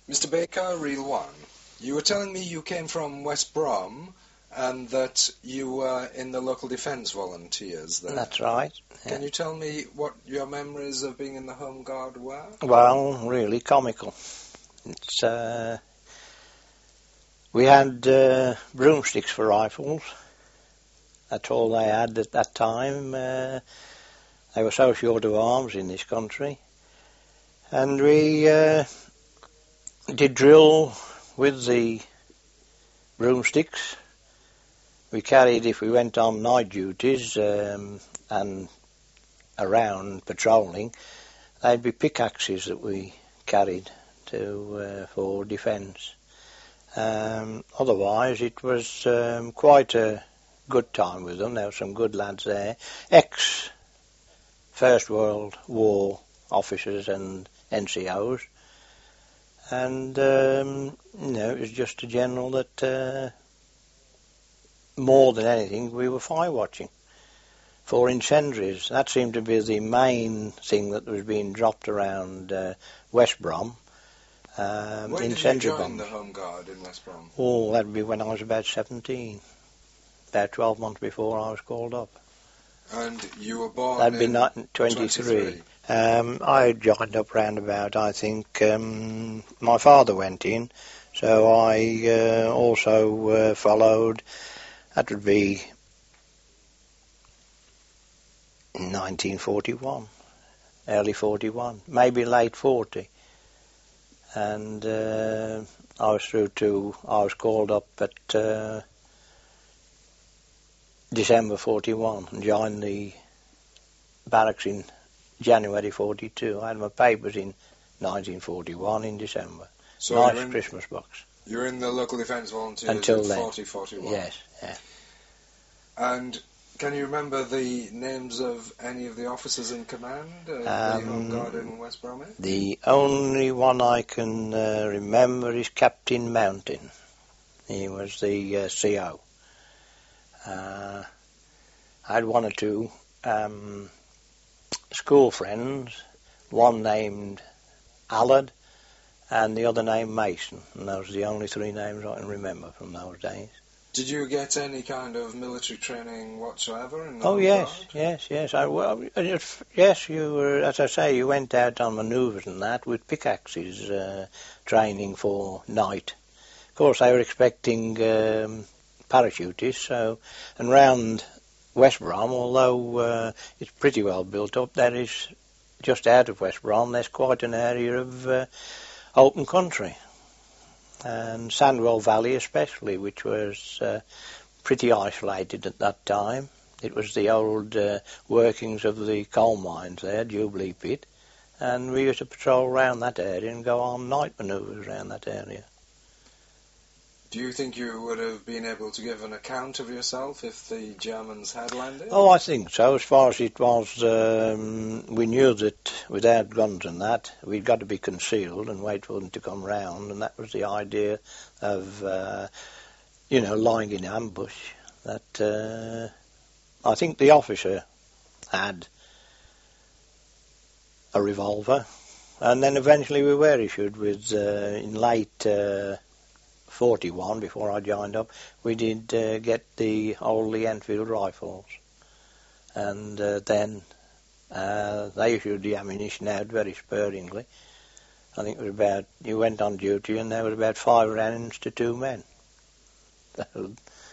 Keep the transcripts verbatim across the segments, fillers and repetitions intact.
Mister Baker, Reel one. You were telling me you came from West Brom and that you were in the local defence volunteers there. That's right. Yeah. Can you tell me what your memories of being in the Home Guard were? Well, really comical. It's, uh, we had uh, broomsticks for rifles. That's all they had at that time. Uh, they were so short of arms in this country. And we uh, did drill with the broomsticks. We carried, if we went on night duties um, and around patrolling, they'd be pickaxes that we carried to uh, for defence. Um, otherwise, it was um, quite a good time with them. There were some good lads there, ex-First World War officers and N C Os, and um, you know, it was just a general that uh, more than anything we were fire watching for incendiaries. That seemed to be the main thing that was being dropped around uh, West Brom. Um, when did you join the Home Guard in West Brom? Oh, that'd be when I was about seventeen, about twelve months before I was called up. And you were born That'd in be twenty-three. Um, I joined up round about, I think, um, my father went in, so I uh, also uh, followed. That would be nineteen forty-one, early forty-one, maybe late forty. And uh, I was through to, I was called up at uh, December forty-one and joined the barracks in January forty-two. I had my papers in nineteen forty-one in December. So nice in, Christmas box. You were in the local defence volunteers until in then. forty forty-one? Yes, yeah. And can you remember the names of any of the officers in command of Um, the Home Guard in West Bromwich? The only one I can uh, remember is Captain Mountain. He was the uh, C O. Uh, I had one or two um, school friends, one named Allard and the other named Mason, and those are the only three names I can remember from those days. Did you get any kind of military training whatsoever in the Oh Home yes, Guard? yes, yes. I well, it, yes. You were, as I say, you went out on manoeuvres and that with pickaxes, uh, training for night. Of course, they were expecting um, parachutists, so and round West Brom, although uh, it's pretty well built up, there is just out of West Brom. There's quite an area of uh, open country. And Sandwell Valley especially, which was uh, pretty isolated at that time. It was the old uh, workings of the coal mines there, Jubilee Pit, and we used to patrol around that area and go on night manoeuvres around that area. Do you think you would have been able to give an account of yourself if the Germans had landed? Oh, I think so. As far as it was, um, we knew that without guns and that, we'd got to be concealed and wait for them to come round, and that was the idea of, uh, you know, lying in ambush. That uh, I think the officer had a revolver, and then eventually we were issued with, uh, in late Uh, forty-one, before I joined up, we did uh, get the old Lee Enfield rifles, and uh, then uh, they issued the ammunition out very sparingly. I think it was about, you went on duty and there was about five rounds to two men. Did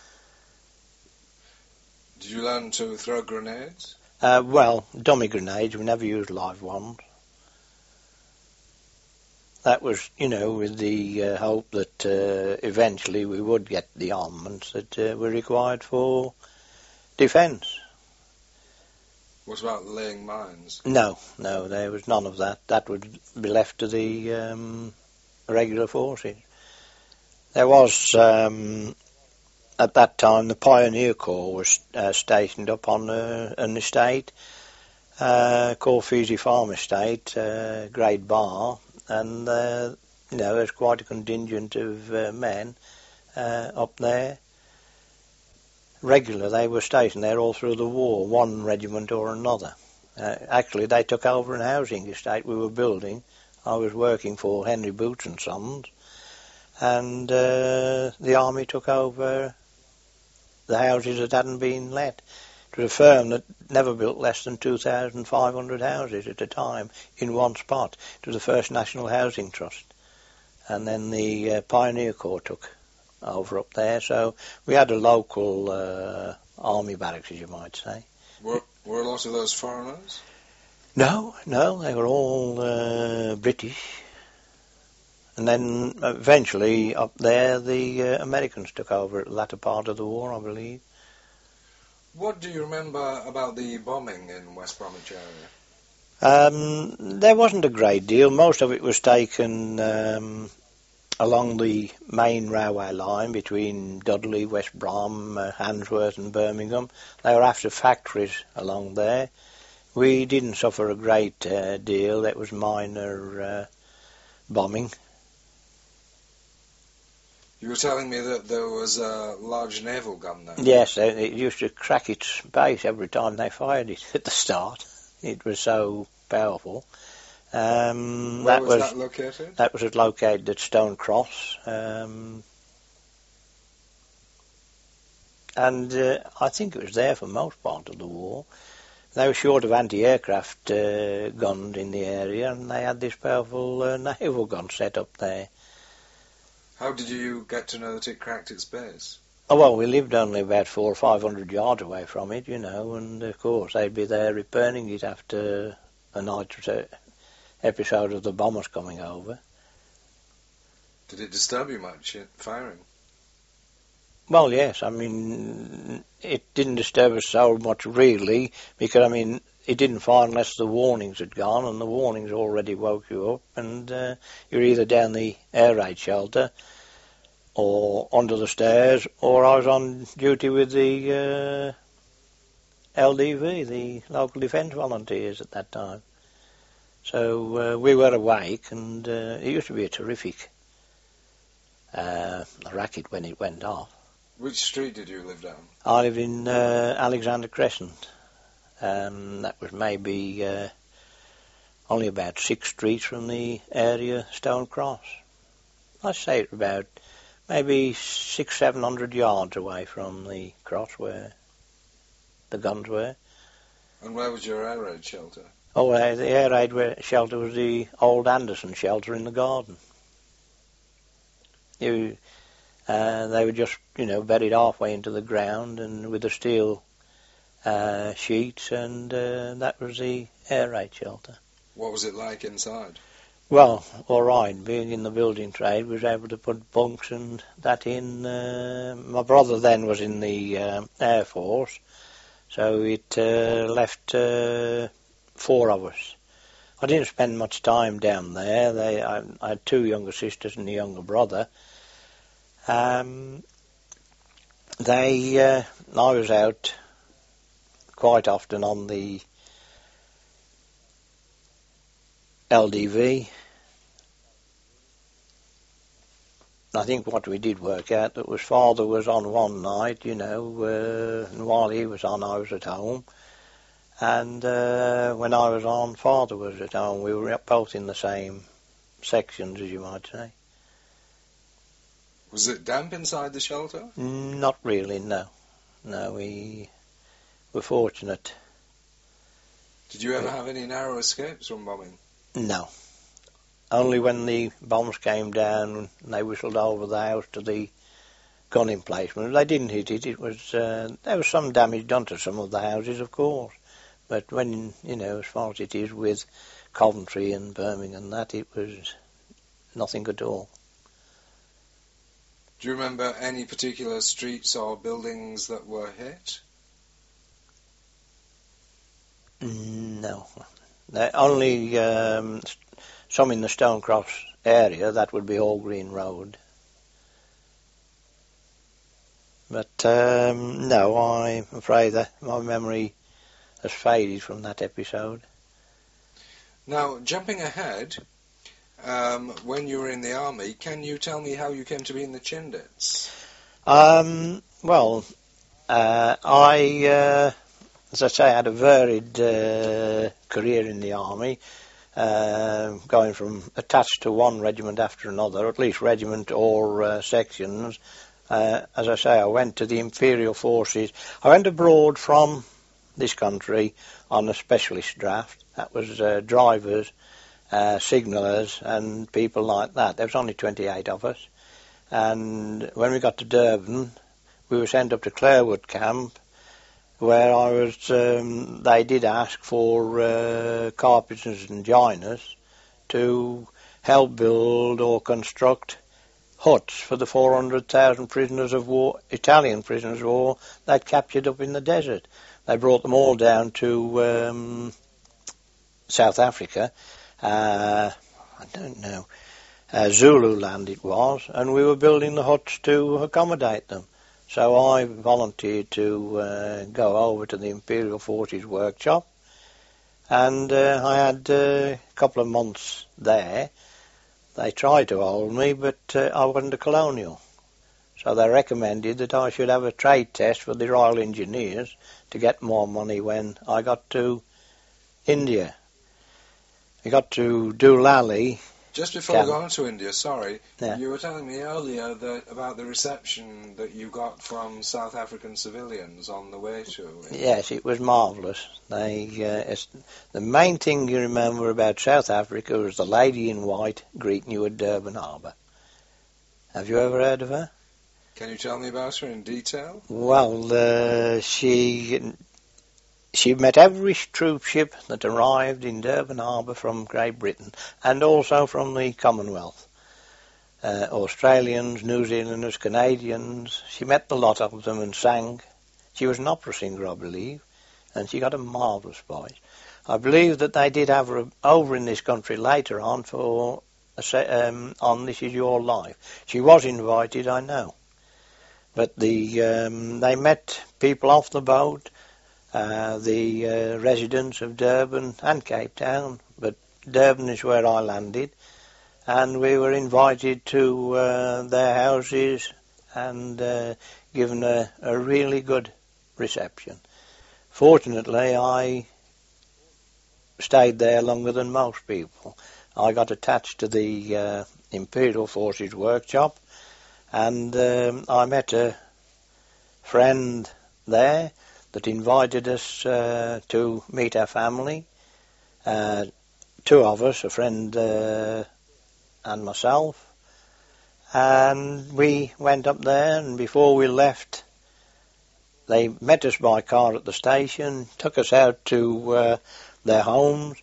you learn to throw grenades? Uh, well, dummy grenades, we never used live ones. That was, you know, with the uh, hope that uh, eventually we would get the armaments that uh, were required for defence. What about laying mines? No, no, there was none of that. That would be left to the um, regular forces. There was, um, at that time, the Pioneer Corps was uh, stationed up on uh, an estate uh, called Feasy Farm Estate, uh, Great Bar. And, uh, you know, there's quite a contingent of uh, men uh, up there. Regular, they were stationed there all through the war, one regiment or another. Uh, actually, they took over an housing estate we were building I was working for Henry Boots and Sons, and uh, the army took over the houses that hadn't been let. It was a firm that never built less than two thousand five hundred houses at a time in one spot. It was the first National Housing Trust. And then the uh, Pioneer Corps took over up there, so we had a local uh, army barracks, as you might say. Were, were a lot of those foreigners? No, no, they were all uh, British. And then eventually up there the uh, Americans took over at the latter part of the war, I believe. What do you remember about the bombing in West Bromwich area? Um, there wasn't a great deal. Most of it was taken um, along the main railway line between Dudley, West Brom, uh, Handsworth and Birmingham. They were after factories along there. We didn't suffer a great uh, deal. That was minor uh, bombing. You were telling me that there was a large naval gun there. Yes, it used to crack its base every time they fired it at the start. It was so powerful. Um, Where that was, was that located? That was at located at Stone Cross, um, and uh, I think it was there for most part of the war. They were short of anti-aircraft uh, guns in the area, and they had this powerful uh, naval gun set up there. How did you get to know that it cracked its base? Oh, well, we lived only about four or five hundred yards away from it, you know, and of course they'd be there repairing it after a night or so episode of the bombers coming over. Did it disturb you much, firing? Well, yes, I mean, it didn't disturb us so much really, because, I mean, it didn't fire unless the warnings had gone, and the warnings already woke you up, and uh, you're either down the air raid shelter, or under the stairs, or I was on duty with the uh, L D V, the Local Defence Volunteers at that time. So uh, we were awake, and uh, it used to be a terrific uh, racket when it went off. Which street did you live down? I lived in uh, Alexander Crescent. Um, that was maybe uh, only about six streets from the area Stone Cross. I'd say it was about maybe six, seven hundred yards away from the cross where the guns were. And where was your air raid shelter? Oh, uh, the air raid shelter was the old Anderson shelter in the garden. You, uh, they were just, you know, buried halfway into the ground and with the steel uh, sheets, and uh, that was the air raid shelter. What was it like inside? Well, all right, being in the building trade, we was able to put bunks and that in. Uh, my brother then was in the uh, Air Force, so it uh, left uh, four of us. I didn't spend much time down there. They, I, I had two younger sisters and a younger brother. Um, they, uh, I was out quite often on the L D V. I think what we did work out that was father was on one night, you know, uh, and while he was on, I was at home. And uh, when I was on, father was at home. We were both in the same sections, as you might say. Was it damp inside the shelter? Not really, no. No, we were fortunate. Did you ever have any narrow escapes from bombing? No. Only when the bombs came down, they whistled over the house to the gun emplacement. They didn't hit it. It was uh, there was some damage done to some of the houses, of course. But when, you know, as far as it is with Coventry and Birmingham and that, it was nothing at all. Do you remember any particular streets or buildings that were hit? No. Only um, some in the Stone Cross area. That would be Hall Green Road. But um, no, I'm afraid that my memory has faded from that episode. Now, jumping ahead, um, when you were in the army, can you tell me how you came to be in the Chindits? Um, well, uh, I, uh, as I say, had a varied uh, career in the army. uh, going from attached to one regiment after another, at least regiment or uh, sections. Uh, as I say, I went to the Imperial Forces. I went abroad from this country on a specialist draft. That was uh, drivers, uh, signallers and people like that. There was only twenty-eight of us. And when we got to Durban, we were sent up to Clarewood Camp, where I was, um, they did ask for uh, carpenters and joiners to help build or construct huts for the four hundred thousand prisoners of war, Italian prisoners of war they'd captured up in the desert. They brought them all down to um, South Africa. Uh, I don't know. Uh, Zululand it was, and we were building the huts to accommodate them. So I volunteered to uh, go over to the Imperial Forces workshop, and uh, I had uh, a couple of months there. They tried to hold me, but uh, I wasn't a colonial. So they recommended that I should have a trade test for the Royal Engineers to get more money when I got to India. I got to Doolally. Just before Camp. we go on to India, sorry, Yeah. you were telling me earlier that about the reception that you got from South African civilians on the way to India. Yes, it was marvellous. They, uh, it's, the main thing you remember about South Africa was the lady in white greeting you at Durban Harbour. Have you ever heard of her? Can you tell me about her in detail? Well, uh, she she met every troop ship that arrived in Durban Harbour from Great Britain and also from the Commonwealth. Uh, Australians, New Zealanders, Canadians. She met the lot of them and sang. She was an opera singer, I believe, and she got a marvellous voice. I believe that they did have her over in this country later on for a se- um, on This Is Your Life. She was invited, I know. But the um, they met people off the boat, uh, the uh, residents of Durban and Cape Town, but Durban is where I landed, and we were invited to uh, their houses and uh, given a, a really good reception. Fortunately, I stayed there longer than most people. I got attached to the uh, Imperial Forces workshop, and um, I met a friend there that invited us uh, to meet our family. Uh, two of us, a friend uh, and myself. And we went up there, and before we left, they met us by car at the station, took us out to uh, their homes.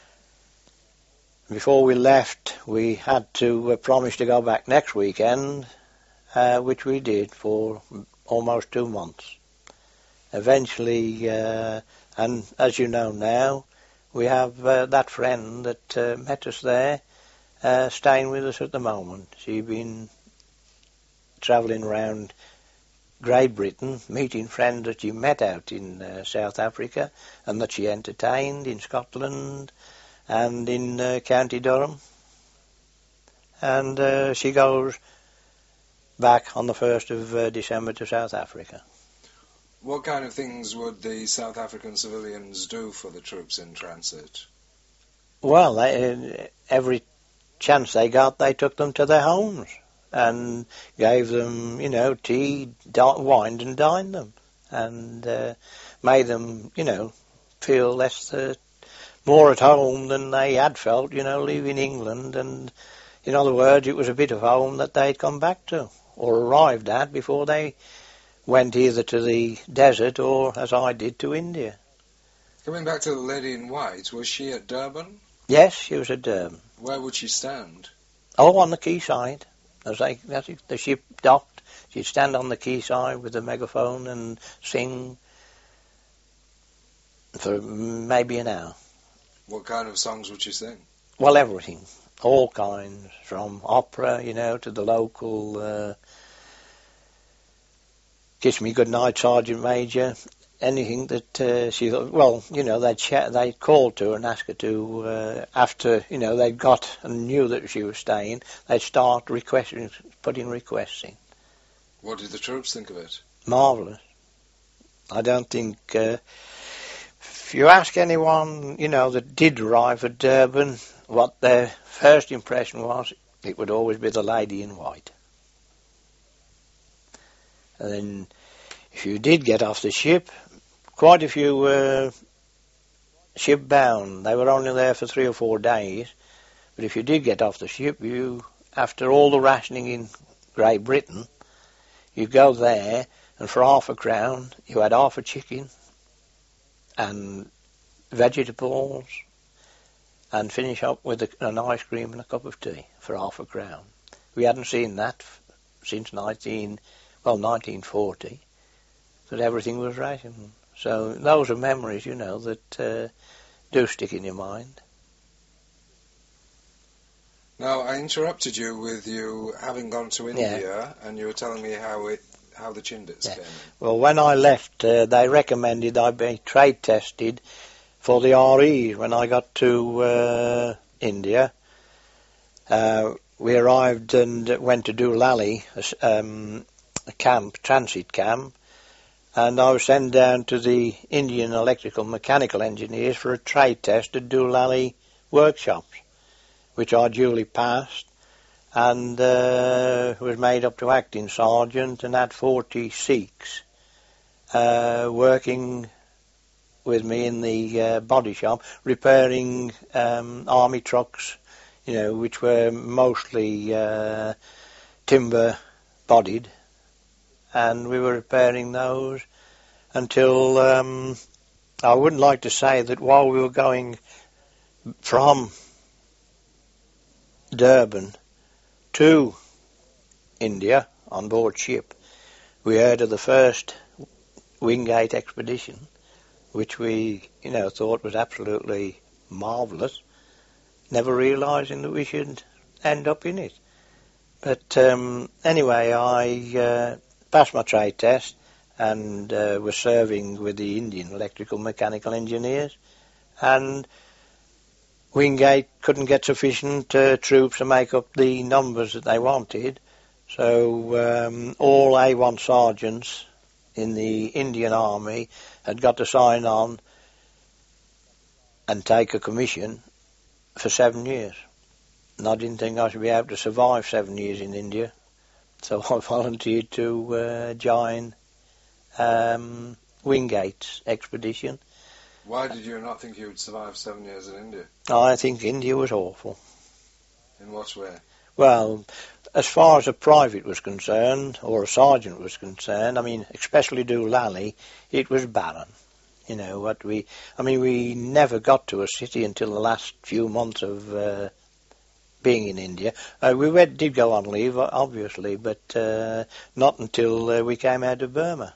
Before we left, we had to uh, promise to go back next weekend, Uh, which we did for almost two months. Eventually, uh, and as you know now, we have uh, that friend that uh, met us there uh, staying with us at the moment. She's been travelling around Great Britain, meeting friends that she met out in uh, South Africa and that she entertained in Scotland and in uh, County Durham. And uh, she goes back on the first of uh, December to South Africa. What kind of things would the South African civilians do for the troops in transit? Well, they, uh, every chance they got, they took them to their homes and gave them, you know, tea, di- wined and dined them, and uh, made them, you know, feel less, uh, more at home than they had felt, you know, leaving England. And in other words, it was a bit of home that they'd come back to, or arrived at, before they went either to the desert or, as I did, to India. Coming back to the lady in white, was she at Durban? Yes, she was at Durban. Where would she stand? Oh, on the quayside. As, they, as the ship docked, she'd stand on the quayside with a megaphone and sing for maybe an hour. What kind of songs would she sing? Well, everything. All kinds, from opera, you know, to the local uh, Kiss Me Goodnight, Sergeant Major, anything that uh, she thought, well, you know, they'd, ch- they'd call to her and ask her to, uh, after, you know, they'd got and knew that she was staying, they'd start requesting, putting requests in. What did the troops think of it? Marvellous. I don't think, uh, if you ask anyone, you know, that did arrive at Durban, what their first impression was, it would always be the lady in white. And then, if you did get off the ship, quite a few were ship-bound. They were only there for three or four days. But if you did get off the ship, you, after all the rationing in Great Britain, you go there, and for half a crown, you had half a chicken and vegetables, and finish up with a, an ice cream and a cup of tea for half a crown. We hadn't seen that since nineteen, well, nineteen forty, that everything was rationed. So those are memories, you know, that uh, do stick in your mind. Now, I interrupted you with you having gone to India, yeah. and you were telling me how it how the Chindits yeah. came in. Well, when I left, uh, they recommended I be trade tested for the R Es when I got to uh, India. Uh, we arrived and went to Doolally, a, um, a camp, transit camp, and I was sent down to the Indian Electrical Mechanical Engineers for a trade test at Doolally workshops, which I duly passed, and uh, was made up to acting sergeant and had forty Sikhs uh, working with me in the uh, body shop, repairing um, army trucks, you know, which were mostly uh, timber-bodied, and we were repairing those until um, I wouldn't like to say that while we were going from Durban to India on board ship, we heard of the first Wingate expedition, which we, you know, thought was absolutely marvellous, never realising that we should end up in it. But um, anyway, I uh, passed my trade test and uh, was serving with the Indian Electrical Mechanical Engineers, and Wingate couldn't get sufficient uh, troops to make up the numbers that they wanted, so um, all A one sergeants in the Indian Army had got to sign on and take a commission for seven years. And I didn't think I should be able to survive seven years in India, so I volunteered to uh, join um, Wingate's expedition. Why did you not think you would survive seven years in India? I think India was awful. In what way? Well, as far as a private was concerned, or a sergeant was concerned, I mean, especially Doolally, it was barren. You know, what we, I mean, we never got to a city until the last few months of uh, being in India. Uh, we went, did go on leave, obviously, but uh, not until uh, we came out of Burma.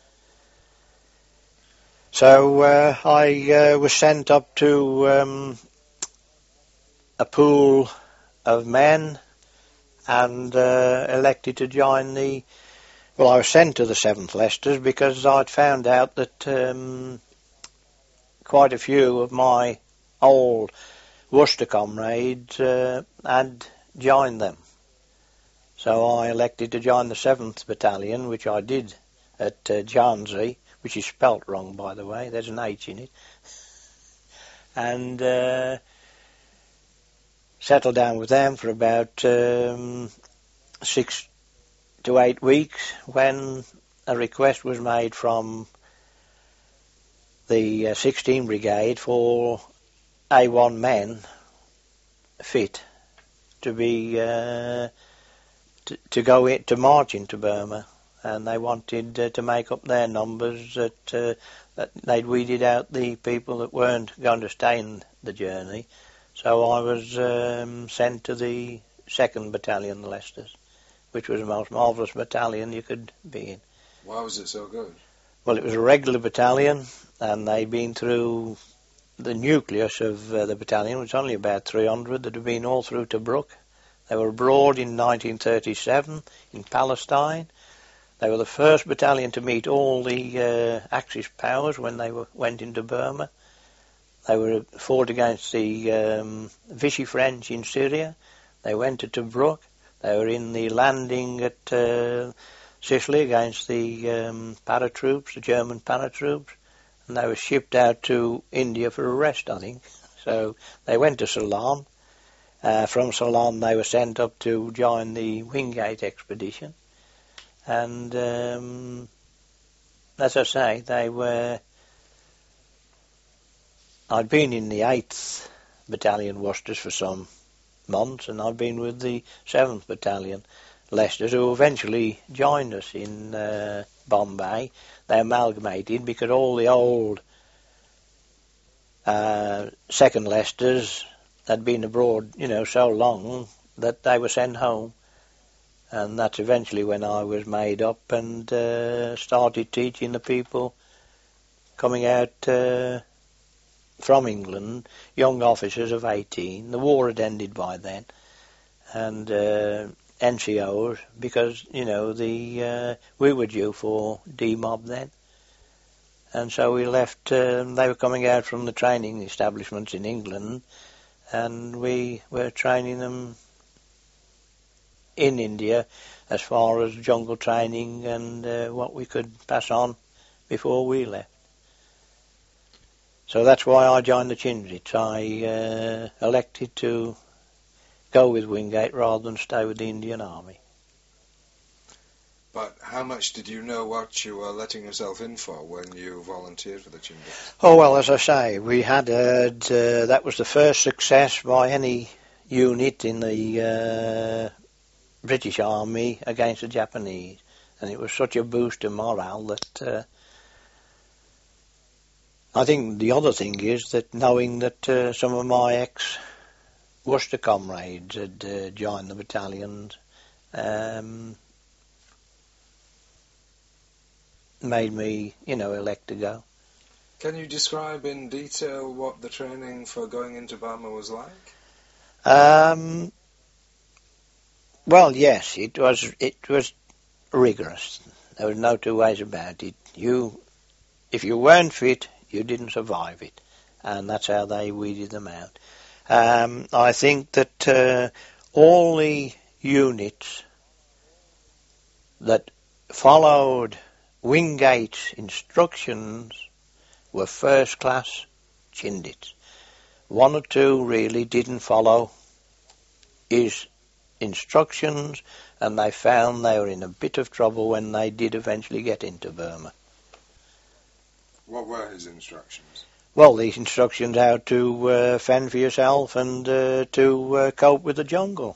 So uh, I uh, was sent up to um, a pool of men and uh, elected to join the... Well, I was sent to the seventh Leicesters because I'd found out that um, quite a few of my old Worcester comrades uh, had joined them. So I elected to join the seventh Battalion, which I did at uh, Jhansi, which is spelt wrong, by the way. There's an H in it. And uh, settled down with them for about um, six to eight weeks when a request was made from the uh, sixteenth Brigade for A one men fit to be uh, to, to go in, to march into Burma. And they wanted uh, to make up their numbers, that, uh, that they'd weeded out the people that weren't going to stay in the journey. So I was um, sent to the second Battalion, the Leicesters, which was the most marvellous battalion you could be in. Why was it so good? Well, it was a regular battalion, and they'd been through the nucleus of uh, the battalion, which was only about three hundred, that had been all through Tobruk. They were abroad in nineteen thirty-seven in Palestine. They were the first battalion to meet all the uh, Axis powers when they were, went into Burma. They were fought against the um, Vichy French in Syria. They went to Tobruk. They were in the landing at uh, Sicily against the um, paratroops, the German paratroops. and they were shipped out to India for a rest, I think. So they went to Ceylon. Uh, from Ceylon they were sent up to join the Wingate expedition. And um, as I say, they were... I'd been in the eighth Battalion Worcesters for some months, and I'd been with the seventh Battalion Leicesters, who eventually joined us in uh, Bombay. They amalgamated because all the old uh, second Leicesters had been abroad, you know, so long that they were sent home. And that's eventually when I was made up and uh, started teaching the people coming out uh, from England, young officers of eighteen. The war had ended by then. And uh, N C Os, because, you know, the uh, we were due for demob then. And so we left, uh, they were coming out from the training establishments in England, and we were training them in India as far as jungle training and uh, what we could pass on before we left. So that's why I joined the Chinzits. I uh, elected to go with Wingate rather than stay with the Indian Army. But how much did you know what you were letting yourself in for when you volunteered for the Chinzits? Oh, well, as I say, we had heard uh, that was the first success by any unit in the uh, British Army against the Japanese. And it was such a boost to morale that... Uh, I think the other thing is that knowing that uh, some of my ex-Worcester comrades had uh, joined the battalions um, made me, you know, elect to go. Can you describe in detail what the training for going into Burma was like? Um, well, yes, it was. It was rigorous. There was no two ways about it. You, if you weren't fit, you didn't survive it, and that's how they weeded them out. Um, I think that uh, all the units that followed Wingate's instructions were first-class Chinzits. One or two really didn't follow his instructions, and they found they were in a bit of trouble when they did eventually get into Burma. What were his instructions? Well, these instructions how to uh, fend for yourself and uh, to uh, cope with the jungle.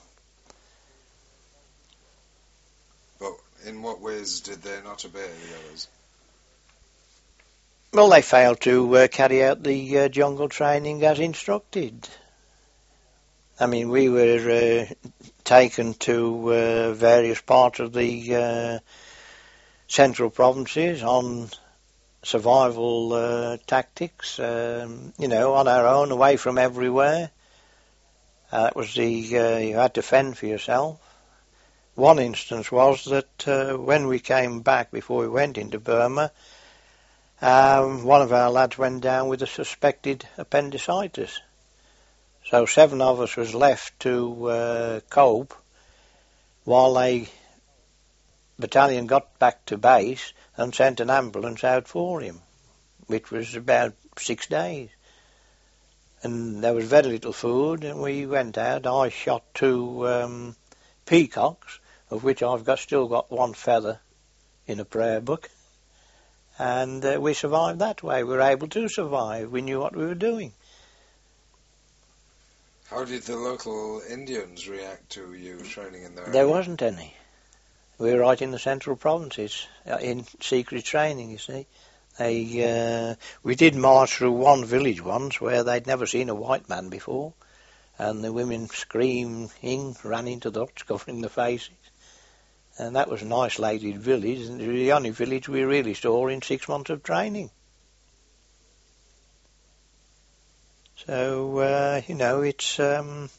But in what ways did they not obey the others? Well, they failed to uh, carry out the uh, jungle training as instructed. I mean, we were uh, taken to uh, various parts of the uh, central provinces on survival uh, tactics, um, you know, on our own, away from everywhere. Uh, that was the, uh, you had to fend for yourself. One instance was that uh, when we came back, before we went into Burma, um, one of our lads went down with a suspected appendicitis. So seven of us was left to uh, cope while the battalion got back to base and sent an ambulance out for him, which was about six days. And there was very little food, and we went out. I shot two um, peacocks, of which I've got still got one feather in a prayer book. And uh, we survived that way. We were able to survive. We knew what we were doing. How did the local Indians react to you training in their There area? wasn't any. We were right in the central provinces, in secret training, you see. They, uh, we did march through one village once where they'd never seen a white man before, and the women screaming ran into the huts covering their faces. And that was an isolated village, and it was the only village we really saw in six months of training. So, uh, you know, it's um,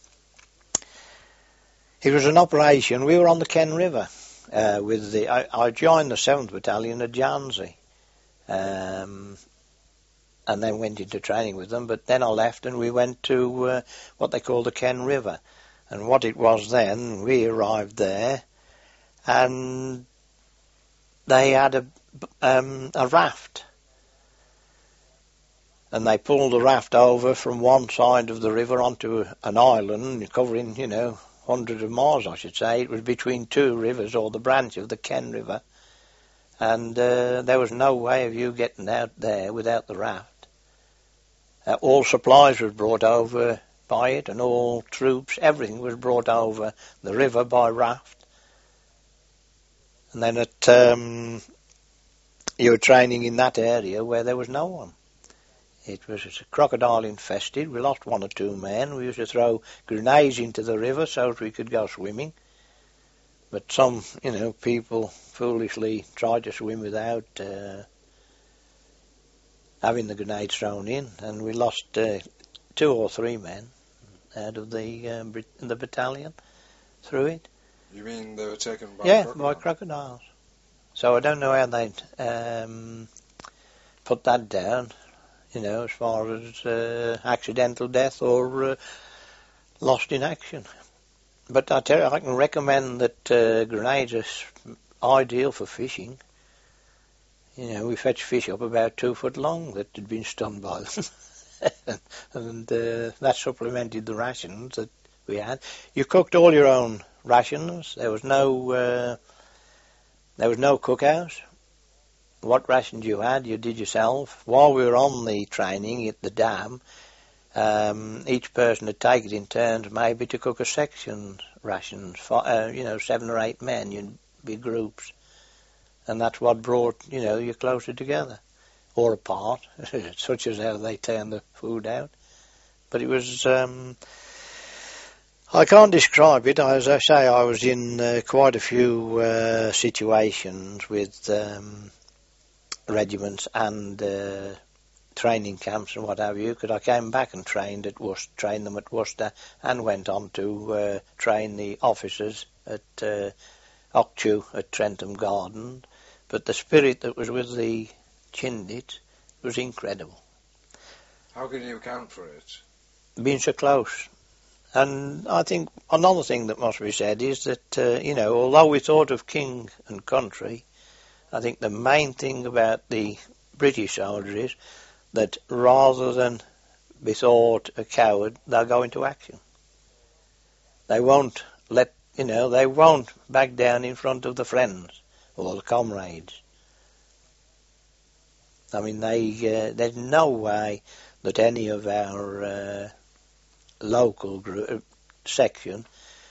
it was an operation. We were on the Ken River. Uh, with the, I, I joined the seventh Battalion at Jhansi, um, and then went into training with them. But then I left, and we went to uh, what they call the Ken River. And what it was then, we arrived there, and they had a um, a raft, and they pulled the raft over from one side of the river onto an island covering, you know, hundreds of miles, I should say. It was between two rivers, or the branch of the Ken River, and uh, there was no way of you getting out there without the raft. Uh, all supplies were brought over by it, and all troops, everything was brought over the river by raft. And then at, um, you were training in that area where there was no one. It was crocodile infested. We lost one or two men. We used to throw grenades into the river so that we could go swimming. But some, you know, people foolishly tried to swim without uh, having the grenades thrown in, and we lost uh, two or three men out of the uh, the battalion through it. You mean they were taken by yeah, crocodiles? by crocodiles. So I don't know how they'd um, put that down, you know, as far as uh, accidental death or uh, lost in action. But I tell you, I can recommend that uh, grenades are ideal for fishing. You know, we fetched fish up about two foot long that had been stunned by them. and uh, that supplemented the rations that we had. You cooked all your own rations. There was no uh, there was no cookhouse. What rations you had, you did yourself. While we were on the training at the dam, um, each person would take it in turns, maybe to cook a section rations. For, uh, you know, seven or eight men, you'd be groups, and that's what brought, you know, you closer together. Or apart, such as how they turn the food out. But it was, um, I can't describe it. As I say, I was in uh, quite a few uh, situations with um, regiments and uh, training camps and what have you, because I came back and trained at Worcester, trained them at Worcester, and went on to uh, train the officers at uh, Octu at Trentham Garden. But the spirit that was with the Chindits was incredible. How can you account for it? Being so close. And I think another thing that must be said is that, uh, you know, although we thought of king and country, I think the main thing about the British soldiers is that rather than be thought a coward, they'll go into action. They won't let, you know, they won't back down in front of the friends or the comrades. I mean, they, uh, there's no way that any of our uh, local group, section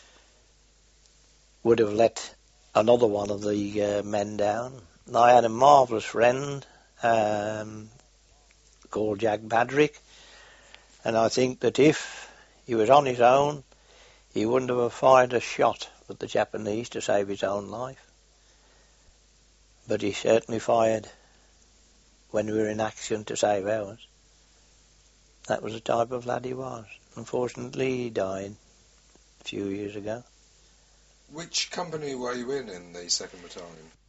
would have let another one of the uh, men down. I had a marvellous friend um, called Jack Badrick, and I think that if he was on his own, he wouldn't have fired a shot at the Japanese to save his own life. But he certainly fired when we were in action to save ours. That was the type of lad he was. Unfortunately, he died a few years ago. Which company were you in in the second Battalion?